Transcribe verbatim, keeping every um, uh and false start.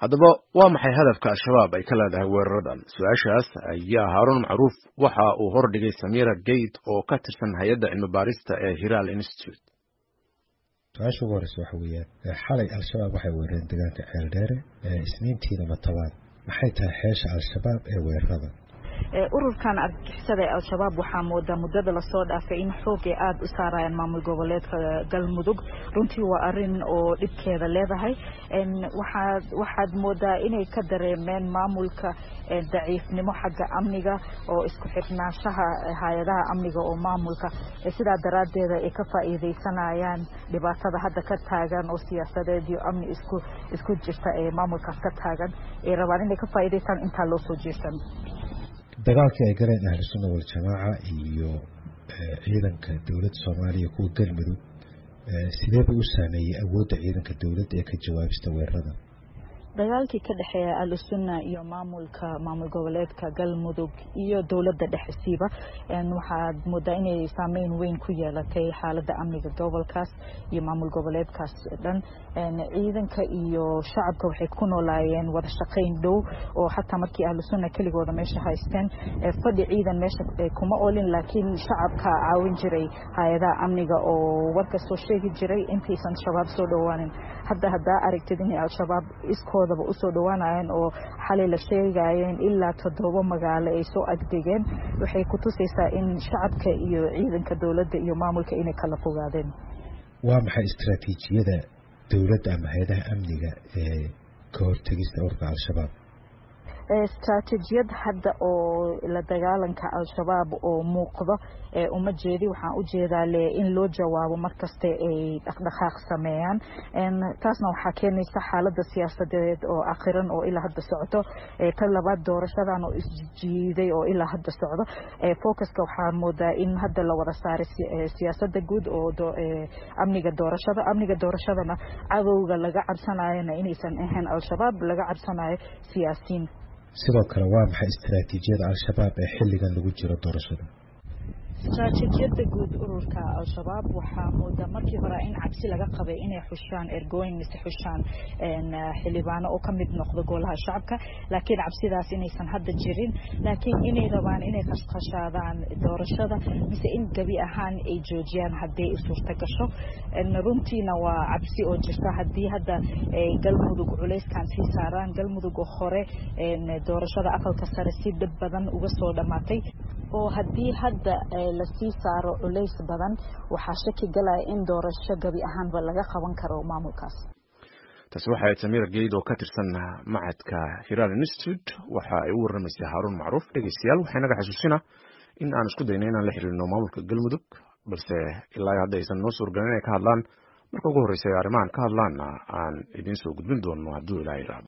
haddaba waa maxay hadafka al-shabaab ay ka leedahay weeraradan? su-aashaas ayaa Haaruun Macruuf waxa uu hordhigay Samira Gate oo ka tirsan hay'adda cilmi baarista ee Hiral Institute. su-aasha ugu horeysa waxa weeyaan xalay al-shabaab waxay weerareen deegaanka Ceeldheere isniintiina Matawaan. maxay tahay xeesha al-shabaab ee weerarada? ururkan argagixisada ee al-shabaab waxaa moodaa muddada lasoo dhaafay in xoog ay aada u saarayaan maamul goboleedka galmudug. runtii waa arin oo dhibkeeda leedahay. waxaad waxaad moodaa inay ka dareemeen maamulka daciifnimo xagga amniga oo isku xirnaanshaha hay-adaha amniga oo maamulka sidaa daraaddeeda ay ka faa'iidaysanayaan dhibaatada hadda ka taagan oo siyaasadeed iyo amni isku isku jirta ee maamulkaas ka taagan ay rabaan inay ka faa'iidaystaan intaa loo soo jeesan. dagaalkii ay galeen ahlu sunna wal jamaaca iyo ciidanka dowladda Soomaaliya kuwa galmudug sidee buu u saameeyay awoodda ciidanka dowladda ee ka jawaabista weerarada? dagaalkii ka dhaxeeya ahlu sunna iyo maamulka maamul goboleedka galmudug iyo dowladda dhexsiiba waxaad moodaa inay saameyn weyn ku yeelatay xaaladda amniga gobolkaas iyo maamul goboleedkaas dhan. ciidanka iyo shacabka waxay ku noolaayeen wada shaqayn dhow oo xataa markii ahlu sunna keligooda meesha haysteen fadhi ciidan meesha kuma oolin, laakiin shacabka caawin jiray hay-adaha amniga oo warka soo sheegi jiray intaysan shabaab soo dhowaanin. hadda haddaa aragtid inay al-shabaab iskoodaba usoo dhowaanayeen oo xalay la sheegayeen ilaa toddoba magaalo ay soo agdegeen, waxay ku tusaysaa in shacabka iyo ciidanka dowladda iyo maamulka inay kala fogaadeen. waa maxay istaraatiijiyada dowladda ama hay-adaha amniga ee ka hortagista ururka al-shabaab? استراتيجيات hadda oo la dagaalanka al-shabaab oo muuqdo ee uma jeedi waxaan u jeedaa le in loo jawaabo markasta ay dhaqdhaqaaq sameeyaan in taasna waxa keenaysa xaaladda siyaasadeed oo akhiran oo ilaa hadda socdo ee tan labaad doorashadan oo isjiiday oo ilaa hadda socdo ee focuska waxaa moodaa in hadda la wada saaray siyaasadda guud oo amniga doorashada amniga doorashadana cadowga laga cabsanayo inaysan ahayn al-shabaab laga cabsanayo siyaasiyiin. sidoo kale waa maxay istaraatiijiyada al-shabaab ee xilligan lagu jiro doorashada? استراتيجيada guud ururka al-shabaab waxaa moodaa markii hore in cabsi laga qabay inay xushaan ergooyin mise xushaan xildhibaano oo ka mid noqdo golaha shacabka, laakiin cabsidaas inaysan hadda jirin, laakiin inay rabaan inay qashqashaadaan doorashada mise in gabi ahaan ay joojiyaan haddii ay suurta gasho. runtiina waa cabsi oo jirta haddii hadda galmudug culayskan sii saaraan. galmudug oo hore doorashada aqalka sare si dhib badan uga soo dhamaatay oo haddii hadda la sii saaro culays badan waxaa shaki galaya in doorasho gabi ahaanba laga qaban karo maamulkaas. taasi waxay Samira Gate oo ka tirsan macadka Hiral Institute waxa ay u waramaysay Haaruun Macruuf. dhegeystayaal waxay naga xasuusinaa in aan isku dayno inaan la xiriirno maamulka galmudug, balse ilaa hadda aysan noo suurgalin inay ka hadlaan. marka ugu horeysa arrimahan ka hadlaan aan idin soo gudbin doono hadduu ilaahay raaco.